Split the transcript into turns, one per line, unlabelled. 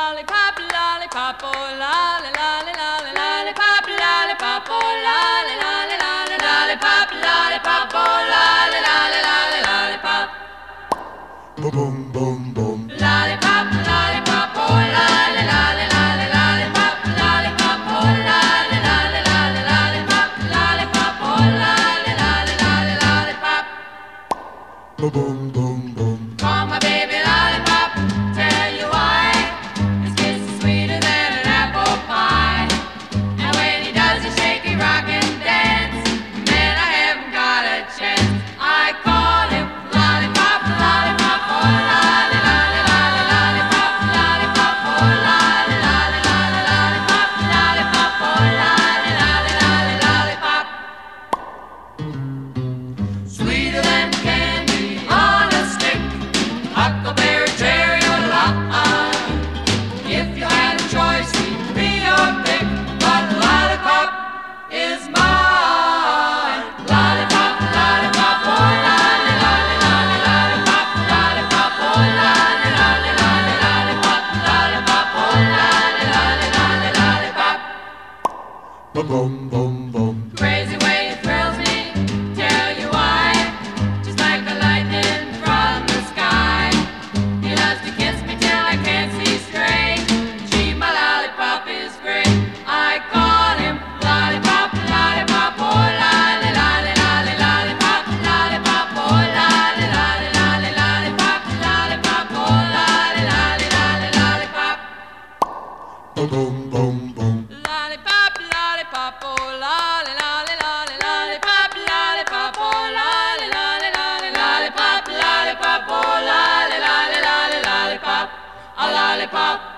lollipop, lollipop, oh lolly, lolly, lolly, lollipop, lollipop, oh lolly, lolly, lolly, lollipop, lollipop, oh lolly, lolly, lolly, lollipop.
Boom, boom, boom, boom.
Lollipop, lollipop, oh lolly, lolly, lolly, lollipop, lollipop, oh lolly, lolly, lolly, lollipop, lollipop, oh lolly, lolly, lolly, lollipop.
Boom, boom, boom, boom.
Call my baby lollipop, tell you why. His kiss is sweeter than an apple pie. And when he does a shaky rock and dance, man, I haven't got a chance. I call him lollipop, lollipop, oh lolly, lolly, lolly, lollipop, lollipop, oh lolly, lolly, lolly, lollipop, lollipop, oh lolly, lolly, lolly, lollipop. Sweeter than candy on a stick, huckleberry, cherry, or lime. If you had a choice, he'd be your pick, but lollipop is mine. Lollipop, lollipop, oh lolly, lolly, lolly, lollipop, lollipop, oh lolly, lolly, lolly, lollipop, lollipop, oh lolly, lolly, lolly, lollipop.
Boom, boom, boom, boom.
Crazy way it thrills me, tell you why. Just like the lightning from the sky. He loves to kiss me till I can't see straight. Gee, my lollipop is great. I call him lollipop, lollipop, oh lolly, lolly, lolly, lollipop, lollipop, oh lolly, lolly, lolly, lollipop, lollipop, oh lolly, lolly, lolly, lollipop.
Boom, boom, boom, boom.
Lollipop, lollipop, oh lolly, lolly, lolly, lollipop, lollipop, oh lolly, lolly, lolly, lollipop, lollipop, oh lolly, lolly, lolly, lollipop, a lollipop.